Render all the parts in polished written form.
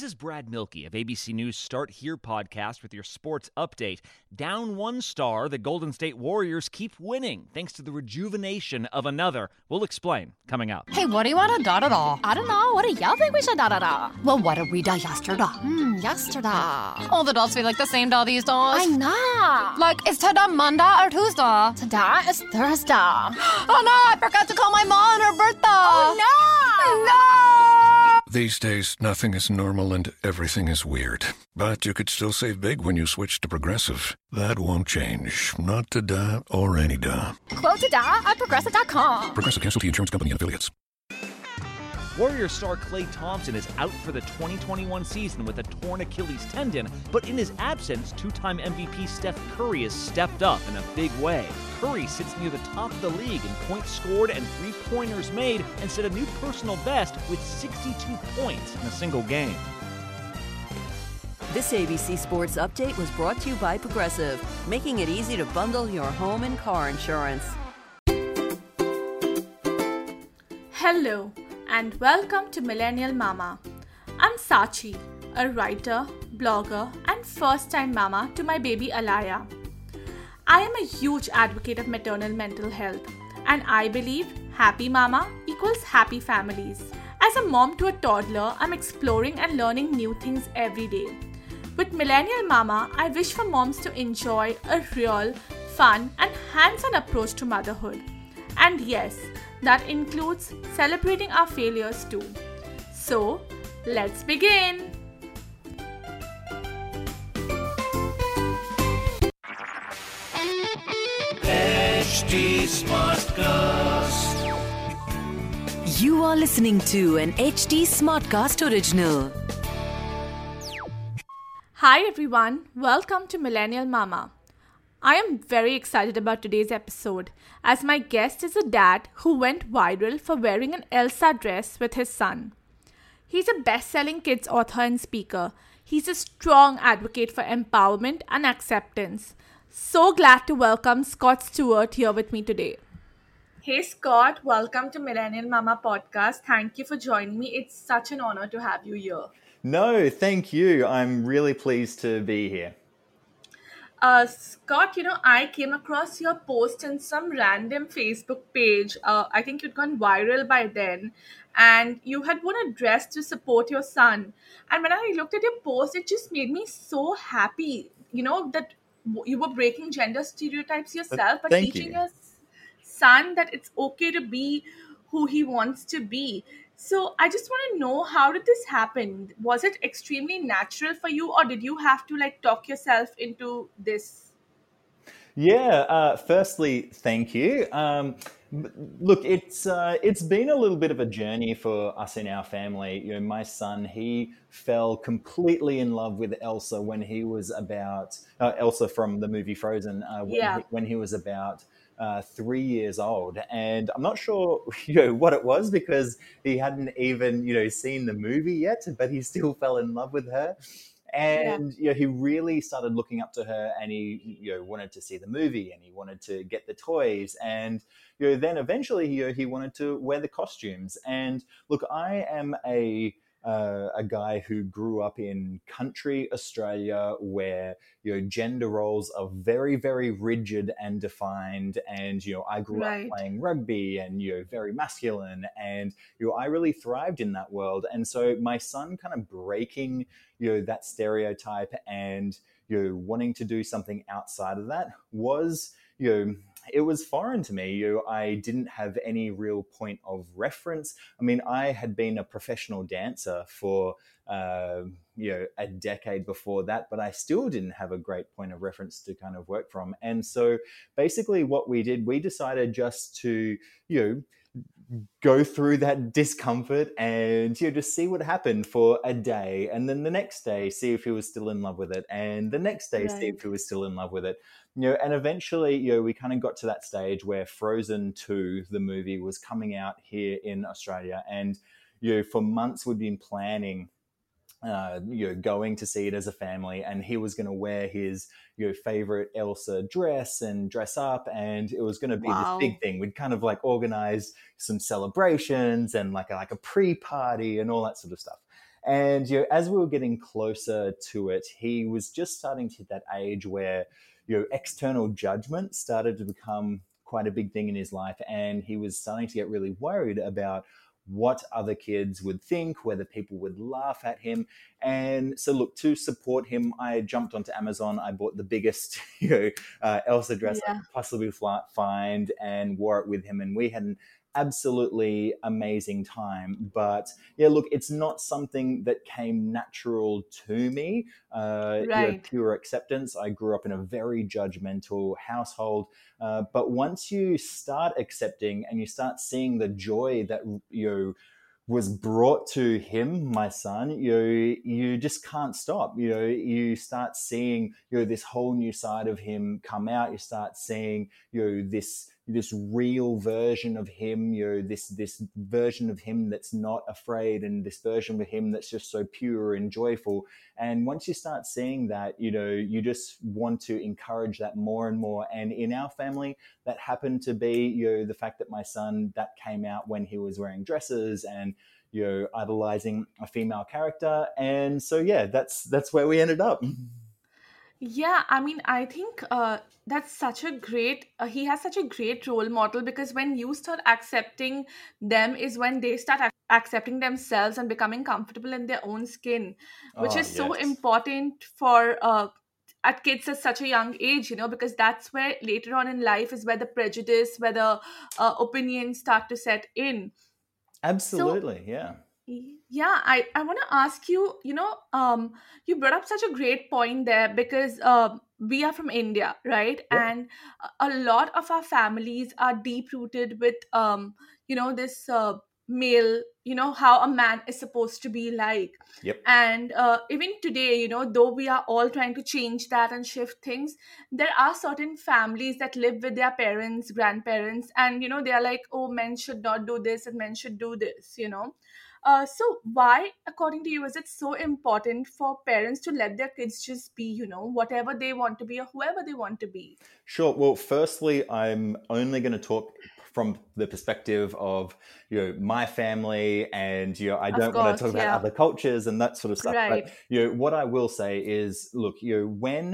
This is Brad Milkey of ABC News Start Here podcast with your sports update. Down one star, the Golden State Warriors keep winning thanks to the rejuvenation of another. We'll explain coming up. Hey, what do you want to da-da-da? I don't know. What do y'all think we should da-da-da? Well, what did we da yesterday? Yesterday. All the dolls feel like the same doll these days. I know. Like, is today Monday or Tuesday? Today is Thursday. Oh no, I forgot to call my mom on her birthday. Oh no! No! These days, nothing is normal and everything is weird. But you could still save big when you switch to Progressive. That won't change. Not today or any day. Quote today at Progressive.com. Progressive Casualty Insurance Company and Affiliates. Warriors star Klay Thompson is out for the 2021 season with a torn Achilles tendon, but in his absence, two-time MVP Steph Curry has stepped up in a big way. Curry sits near the top of the league in points scored and three-pointers made and set a new personal best with 62 points in a single game. This ABC Sports Update was brought to you by Progressive, making it easy to bundle your home and car insurance. Hello and welcome to Millennial Mama. I'm Sachi, a writer, blogger and first-time mama to my baby Alaya. I am a huge advocate of maternal mental health and I believe happy mama equals happy families. As a mom to a toddler, I'm exploring and learning new things every day. With Millennial Mama, I wish for moms to enjoy a real, fun and hands-on approach to motherhood. And yes, that includes celebrating our failures too. So, let's begin! HD Smartcast. You are listening to an HD Smartcast original. Hi everyone, welcome to Millennial Mama. I am very excited about today's episode as my guest is a dad who went viral for wearing an Elsa dress with his son. He's a best-selling kids author and speaker. He's a strong advocate for empowerment and acceptance. So glad to welcome Scott Stewart here with me today. Hey Scott, welcome to Millennial Mama podcast. Thank you for joining me. It's such an honor to have you here. No, thank you. I'm really pleased to be here. Scott, I came across your post in some random Facebook page. I think you'd gone viral by then. And you had worn a dress to support your son. And when I looked at your post, it just made me so happy, that you were breaking gender stereotypes yourself, but teaching your son that it's okay to be who he wants to be. So I just want to know, how did this happen? Was it extremely natural for you, or did you have to talk yourself into this? Yeah, firstly, thank you. Look, it's been a little bit of a journey for us in our family. My son, he fell completely in love with Elsa when he was about Elsa from the movie Frozen. When he was about 3 years old, and I'm not sure what it was, because he hadn't even seen the movie yet, but he still fell in love with her. And he really started looking up to her, and he wanted to see the movie, and he wanted to get the toys, and then eventually he wanted to wear the costumes. And look, I am a guy who grew up in country Australia, where gender roles are very, very rigid and defined. And I grew up playing rugby and very masculine, and I really thrived in that world. And so my son kind of breaking that stereotype and wanting to do something outside of that was it was foreign to me. I didn't have any real point of reference. I mean, I had been a professional dancer for a decade before that, but I still didn't have a great point of reference to kind of work from. And so basically what we did, we decided just to go through that discomfort and just see what happened for a day, and then the next day see if he was still in love with it, and the next day see if he was still in love with it. And eventually we kind of got to that stage where Frozen 2, the movie, was coming out here in Australia, and for months we'd been planning going to see it as a family, and he was going to wear his favorite Elsa dress and dress up, and it was going to be this big thing. We'd kind of organize some celebrations and like a pre-party and all that sort of stuff. And as we were getting closer to it, he was just starting to hit that age where external judgment started to become quite a big thing in his life, and he was starting to get really worried about what other kids would think, whether people would laugh at him. And so, look, to support him, I jumped onto Amazon. I bought the biggest, Elsa dress I could possibly find, and wore it with him. And we had an absolutely amazing time. But yeah, look, it's not something that came natural to me. Pure acceptance. I grew up in a very judgmental household. But once you start accepting and you start seeing the joy that was brought to him, my son, you just can't stop. You start seeing this whole new side of him come out. You start seeing this real version of him, this version of him that's not afraid, and this version of him that's just so pure and joyful. And once you start seeing that, you just want to encourage that more and more. And in our family, that happened to be, the fact that my son, that came out when he was wearing dresses and, idolizing a female character. And so, yeah, that's where we ended up. Yeah, I mean, I think that's such a great, he has such a great role model, because when you start accepting them is when they start accepting themselves and becoming comfortable in their own skin, which is so important for at kids at such a young age, because that's where later on in life is where the prejudice, where the opinions start to set in. Absolutely, yeah. Yeah, I want to ask you, you brought up such a great point there, because we are from India, right? Yep. And a lot of our families are deep rooted with, this male, how a man is supposed to be like. Yep. And even today, though we are all trying to change that and shift things, there are certain families that live with their parents, grandparents, and, they are like, oh, men should not do this and men should do this, So why, according to you, is it so important for parents to let their kids just be, whatever they want to be or whoever they want to be? Sure. Well, firstly, I'm only going to talk from the perspective of, my family, and, I don't want to talk about other cultures and that sort of stuff. Right. But, what I will say is, look, when,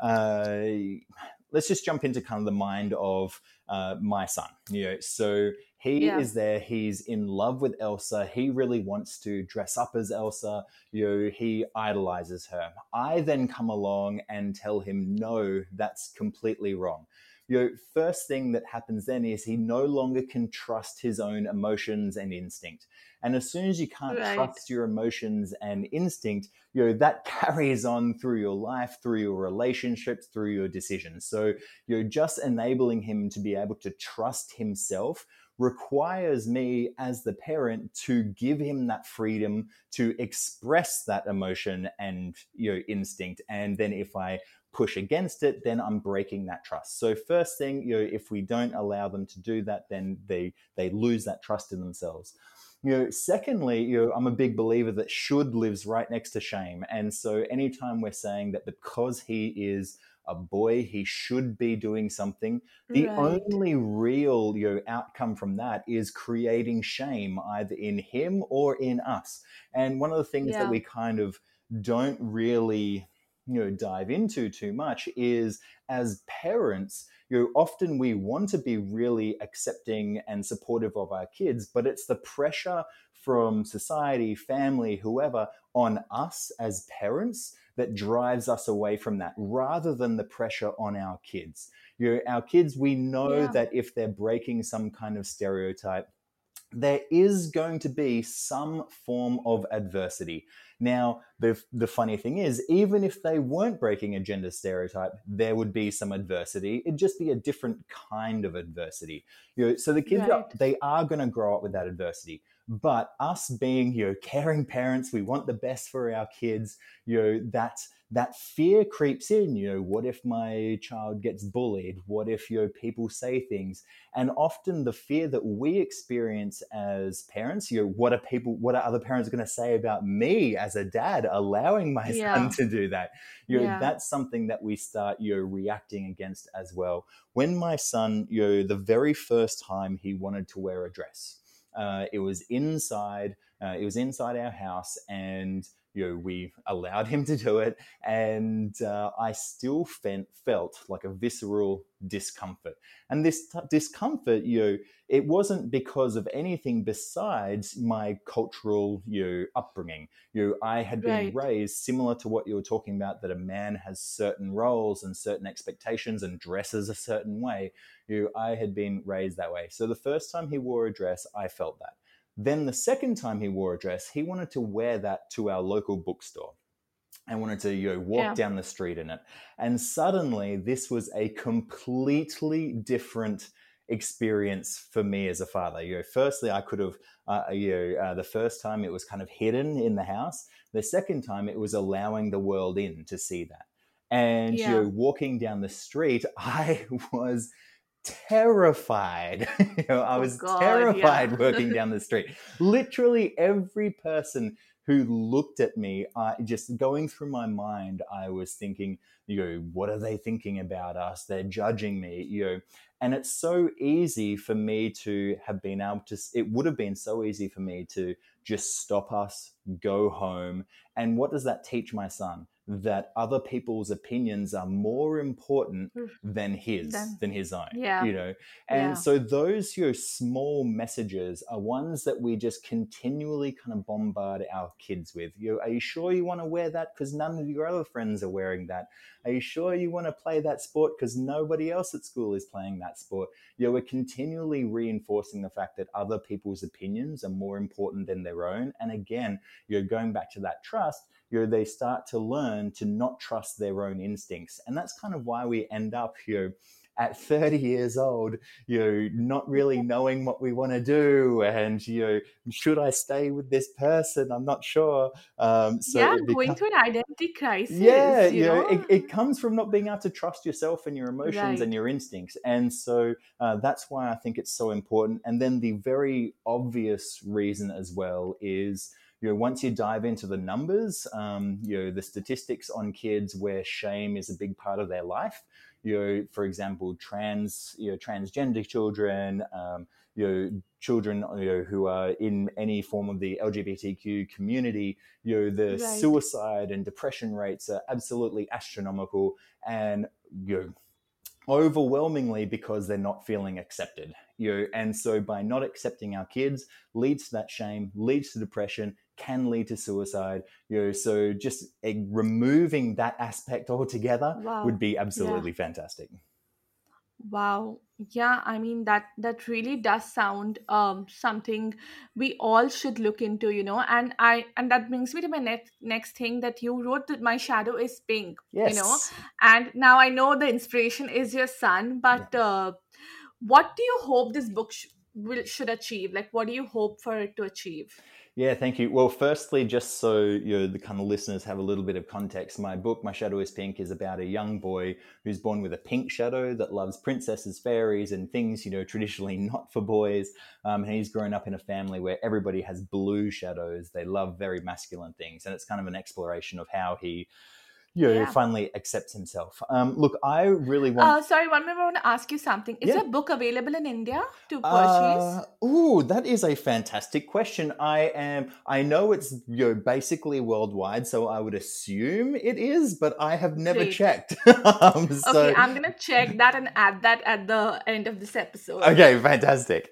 let's just jump into kind of the mind of my son, so he is there. He's in love with Elsa. He really wants to dress up as Elsa. He idolizes her. I then come along and tell him, no, that's completely wrong. First thing that happens then is he no longer can trust his own emotions and instinct. And as soon as you can't trust your emotions and instinct, that carries on through your life, through your relationships, through your decisions. So, just enabling him to be able to trust himself requires me as the parent to give him that freedom to express that emotion and instinct. And then if I push against it, then I'm breaking that trust. So first thing, if we don't allow them to do that, then they lose that trust in themselves. Secondly, I'm a big believer that should lives right next to shame. And so anytime we're saying that because he is a boy, he should be doing something, the only real outcome from that is creating shame either in him or in us. And one of the things that we kind of don't really dive into too much is, as parents, often we want to be really accepting and supportive of our kids, but it's the pressure from society, family, whoever, on us as parents that drives us away from that, rather than the pressure on our kids. Our kids, we know that if they're breaking some kind of stereotype, there is going to be some form of adversity. Now, the funny thing is, even if they weren't breaking a gender stereotype, there would be some adversity. It'd just be a different kind of adversity. So the kids, they are going to grow up with that adversity. But us being, caring parents, we want the best for our kids, that fear creeps in. What if my child gets bullied? What if, people say things? And often the fear that we experience as parents, what are other parents going to say about me as a dad allowing my son to do that? That's something that we start, reacting against as well. When my son, the very first time he wanted to wear a dress, It was inside. It was inside our house, and we allowed him to do it, and I still felt like a visceral discomfort. And this discomfort, it wasn't because of anything besides my cultural, upbringing. I had been raised similar to what you were talking about, that a man has certain roles and certain expectations and dresses a certain way. I had been raised that way. So the first time he wore a dress, I felt that. Then the second time he wore a dress, he wanted to wear that to our local bookstore and wanted to walk down the street in it. And suddenly this was a completely different experience for me as a father. Firstly, I could have, the first time it was kind of hidden in the house. The second time it was allowing the world in to see that. And, walking down the street, I was terrified. I was terrified working down the street. Literally every person who looked at me, just going through my mind, I was thinking, what are they thinking about us? They're judging me, And it's so easy for me to have been able to, it would have been so easy for me to just stop us, go home. And what does that teach my son? That other people's opinions are more important than his own, And so those, small messages are ones that we just continually kind of bombard our kids with. Are you sure you want to wear that? Because none of your other friends are wearing that. Are you sure you want to play that sport? Because nobody else at school is playing that sport. We're continually reinforcing the fact that other people's opinions are more important than their own. And again, going back to that trust, they start to learn to not trust their own instincts. And that's kind of why we end up, at 30 years old, not really knowing what we want to do. And, should I stay with this person? I'm not sure. Going through an identity crisis. It comes from not being able to trust yourself and your emotions and your instincts. And so that's why I think it's so important. And then the very obvious reason as well is, once you dive into the numbers, the statistics on kids where shame is a big part of their life, for example, transgender children, children who are in any form of the LGBTQ community, the suicide and depression rates are absolutely astronomical, and overwhelmingly because they're not feeling accepted. And so by not accepting our kids leads to that shame, leads to depression, can lead to suicide. So just removing that aspect altogether would be absolutely fantastic. Wow. Yeah, I mean that really does sound something we all should look into, and that brings me to my next thing, that you wrote that my shadow is pink, and now I know the inspiration is your son, but what do you hope this book should achieve? Like, what do you hope for it to achieve? Yeah, thank you. Well, firstly, just so the kind of listeners have a little bit of context, my book, My Shadow is Pink, is about a young boy who's born with a pink shadow that loves princesses, fairies, and things, traditionally not for boys. And he's grown up in a family where everybody has blue shadows. They love very masculine things. And it's kind of an exploration of how he finally accepts himself. Look, I really want... sorry, one minute, I want to ask you something. Is the book available in India to purchase? That is a fantastic question. I know it's basically worldwide, so I would assume it is, but I have never checked. Okay, I'm going to check that and add that at the end of this episode. Okay, fantastic.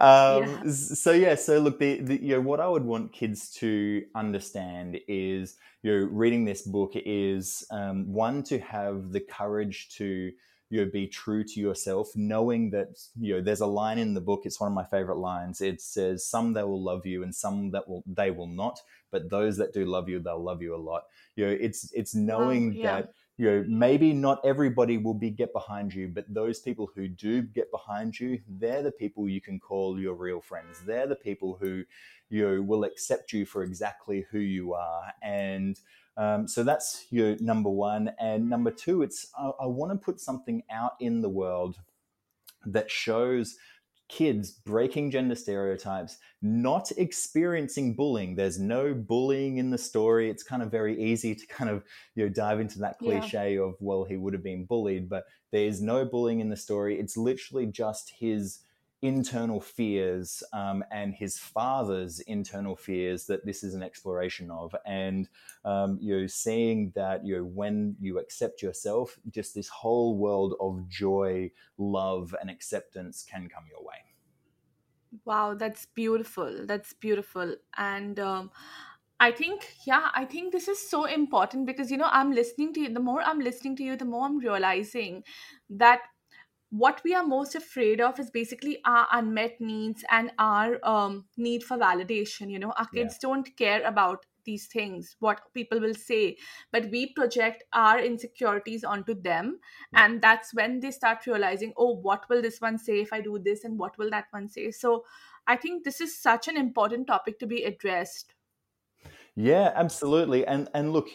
So look, the what I would want kids to understand is, reading this book is one, to have the courage to be true to yourself, knowing that there's a line in the book, it's one of my favorite lines. It says, some that will love you and some they will not, but those that do love you, they'll love you a lot. It's knowing that maybe not everybody will get behind you, but those people who do get behind you, they're the people you can call your real friends. They're the people who will accept you for exactly who you are. And so that's number one. And number two, it's I want to put something out in the world that shows kids breaking gender stereotypes, not experiencing bullying. There's no bullying in the story. It's kind of very easy to kind of dive into that cliche of, well, he would have been bullied, but there's no bullying in the story. It's literally just his internal fears and his father's internal fears that this is an exploration of. And seeing that when you accept yourself, just this whole world of joy, love, and acceptance can come your way. Wow, that's beautiful. That's beautiful. And I think this is so important because, I'm listening to you. The more I'm listening to you, the more I'm realizing that what we are most afraid of is basically our unmet needs and our need for validation. Our Yeah. kids don't care about these things, what people will say, but we project our insecurities onto them. And that's when they start realizing, oh, what will this one say if I do this, and what will that one say? So I think this is such an important topic to be addressed. Yeah, absolutely. And look,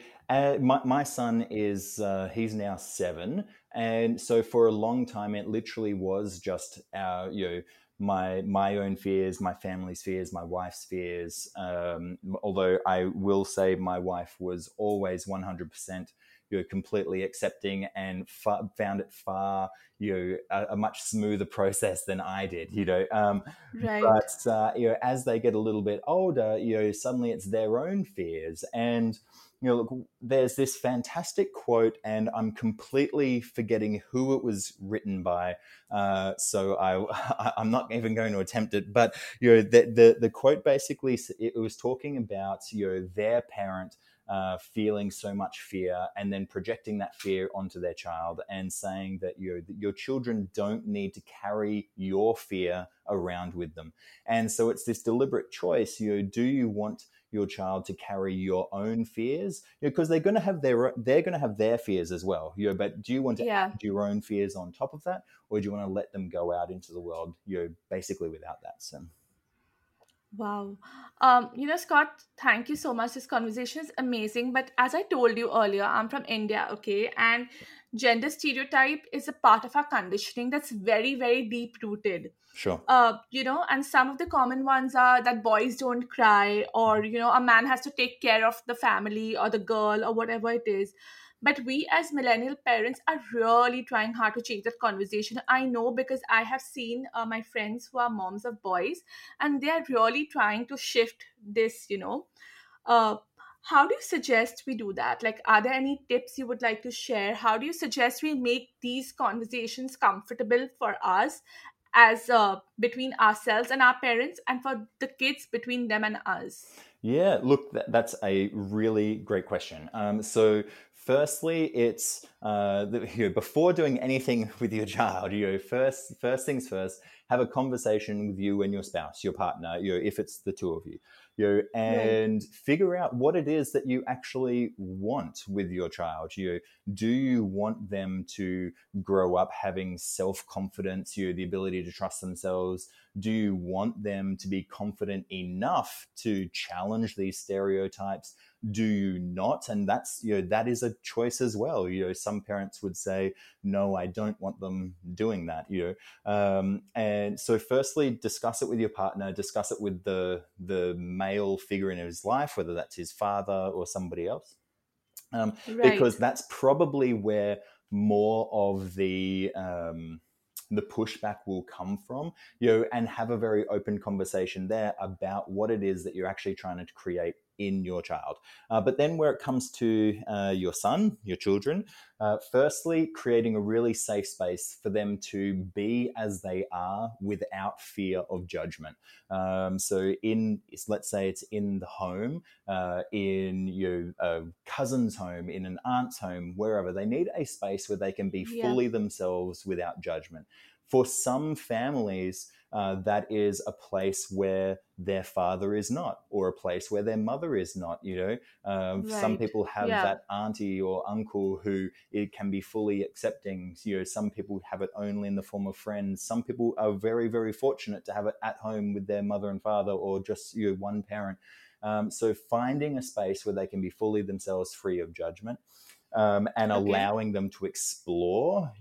my son is he's now 7, and so for a long time it literally was just our my own fears, my family's fears, my wife's fears. Although I will say my wife was always 100% completely accepting and found it far a much smoother process than I did. Right. But as they get a little bit older, suddenly it's their own fears. And look, there's this fantastic quote, and I'm completely forgetting who it was written by. So I'm not even going to attempt it. But the quote basically, it was talking about their parent feeling so much fear and then projecting that fear onto their child and saying that your children don't need to carry your fear around with them. And so it's this deliberate choice. Do you want your child to carry your own fears? Because they're going to have their fears as well. But do you want to add your own fears on top of that, or do you want to let them go out into the world basically without that? So. Wow. Scott, thank you so much. This conversation is amazing. But as I told you earlier, I'm from India, okay? And gender stereotype is a part of our conditioning that's very, very deep rooted. Sure. And some of the common ones are that boys don't cry, or, a man has to take care of the family or the girl or whatever it is. But we as millennial parents are really trying hard to change that conversation. I know because I have seen my friends who are moms of boys, and they are really trying to shift this. How do you suggest we do that? Like, are there any tips you would like to share? How do you suggest we make these conversations comfortable for us as between ourselves and our parents, and for the kids between them and us? Yeah, look, that's a really great question. So firstly, it's before doing anything with your child, first things first, have a conversation with you and your spouse, your partner, if it's the two of you, and figure out what it is that you actually want with your child. Do you want them to grow up having self-confidence, the ability to trust themselves? Do you want them to be confident enough to challenge these stereotypes? Do you not? And that's, that is a choice as well. Some parents would say, no, I don't want them doing that. And so firstly, discuss it with your partner, discuss it with the male figure in his life, whether that's his father or somebody else. Because that's probably where more of the pushback will come from, and have a very open conversation there about what it is that you're actually trying to create in your child. But then where it comes to your son, your children, firstly, creating a really safe space for them to be as they are without fear of judgment. So let's say it's in the home, in your cousin's home, in an aunt's home, wherever, they need a space where they can be fully themselves without judgment. For some families, that is a place where their father is not, or a place where their mother is not. Some people have that auntie or uncle who it can be fully accepting. Some people have it only in the form of friends. Some people are very, very fortunate to have it at home with their mother and father, or just one parent. So finding a space where they can be fully themselves, free of judgment. And allowing them to explore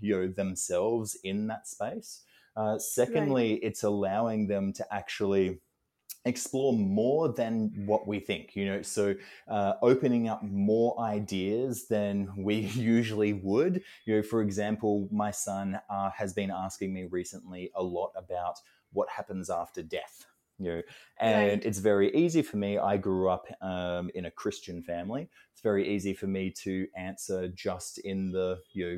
themselves in that space. Secondly, it's allowing them to actually explore more than what we think, so opening up more ideas than we usually would. For example, my son has been asking me recently a lot about what happens after death. And It's very easy for me. I grew up in a Christian family. It's very easy for me to answer just in the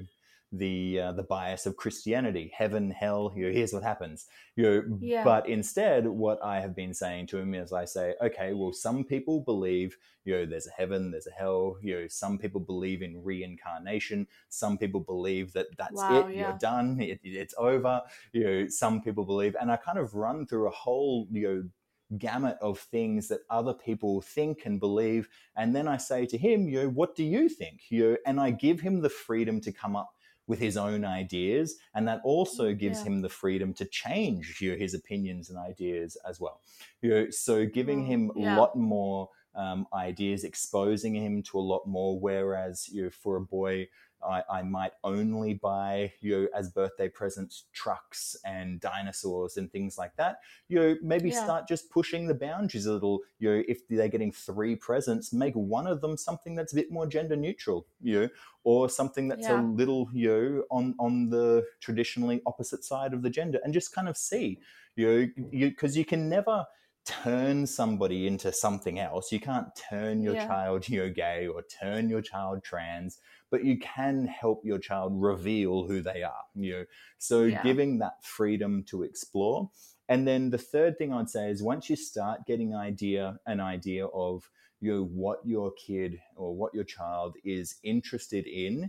bias of Christianity, heaven, hell, here's what happens. But instead, what I have been saying to him is I say, okay, well, some people believe, there's a heaven, there's a hell, some people believe in reincarnation. Some people believe that that's it, you're done, it's over. Some people believe, and I kind of run through a whole, gamut of things that other people think and believe. And then I say to him, what do you think? And I give him the freedom to come up with his own ideas, and that also gives him the freedom to change his opinions and ideas as well. So giving him a lot more ideas, exposing him to a lot more, whereas for a boy, I might only buy, as birthday presents, trucks and dinosaurs and things like that. Maybe start just pushing the boundaries a little. If they're getting 3 presents, make one of them something that's a bit more gender neutral, or something that's a little, on the traditionally opposite side of the gender, and just kind of see, because you can never turn somebody into something else. You can't turn your child, gay, or turn your child trans, but you can help your child reveal who they are, So giving that freedom to explore. And then the third thing I'd say is once you start getting an idea of, what your kid or what your child is interested in,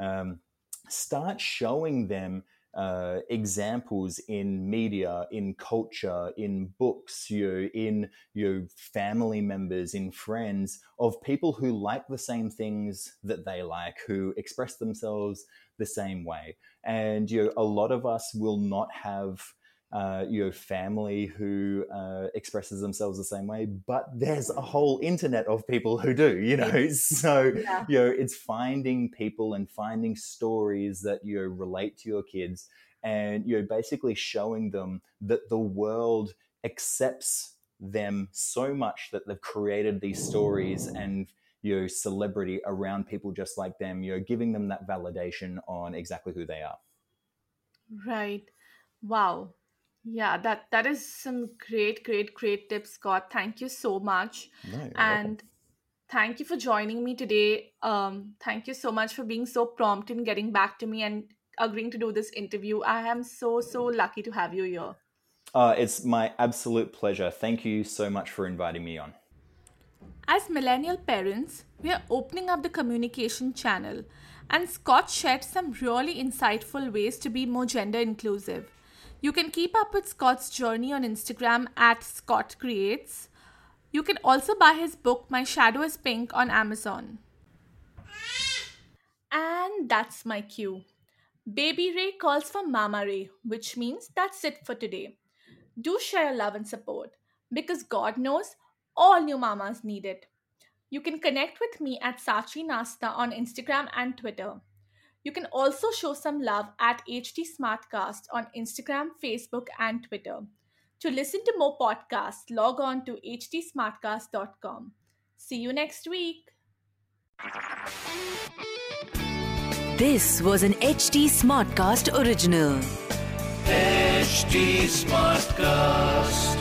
start showing them examples in media, in culture, in books, in family members, in friends, of people who like the same things that they like, who express themselves the same way. And a lot of us will not have family who expresses themselves the same way, but there's a whole internet of people who do, so it's finding people and finding stories that relate to your kids, and basically showing them that the world accepts them so much that they've created these stories and celebrity around people just like them, giving them that validation on exactly who they are. Right. Wow. Yeah, that is some great tips, Scott. Thank you so much. And thank you for joining me today. Thank you so much for being so prompt in getting back to me and agreeing to do this interview. I am so lucky to have you here. It's my absolute pleasure. Thank you so much for inviting me on. As millennial parents, we are opening up the communication channel, and Scott shared some really insightful ways to be more gender inclusive. You can keep up with Scott's journey on Instagram @ScottCreates. You can also buy his book, My Shadow is Pink, on Amazon. And that's my cue. Baby Ray calls for Mama Ray, which means that's it for today. Do share love and support, because God knows all new mamas need it. You can connect with me at Sachi Nasta on Instagram and Twitter. You can also show some love at HT Smartcast on Instagram, Facebook, and Twitter. To listen to more podcasts, log on to htsmartcast.com. See you next week. This was an HT Smartcast original. HT Smartcast.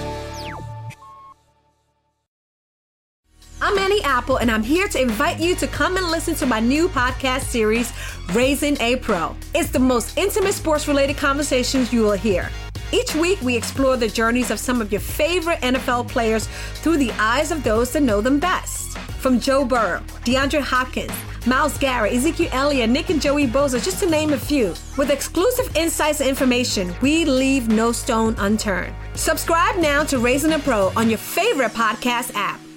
I'm Annie Apple, and I'm here to invite you to come and listen to my new podcast series, Raising a Pro. It's the most intimate sports-related conversations you will hear. Each week, we explore the journeys of some of your favorite NFL players through the eyes of those that know them best. From Joe Burrow, DeAndre Hopkins, Myles Garrett, Ezekiel Elliott, Nick and Joey Bosa, just to name a few. With exclusive insights and information, we leave no stone unturned. Subscribe now to Raising a Pro on your favorite podcast app.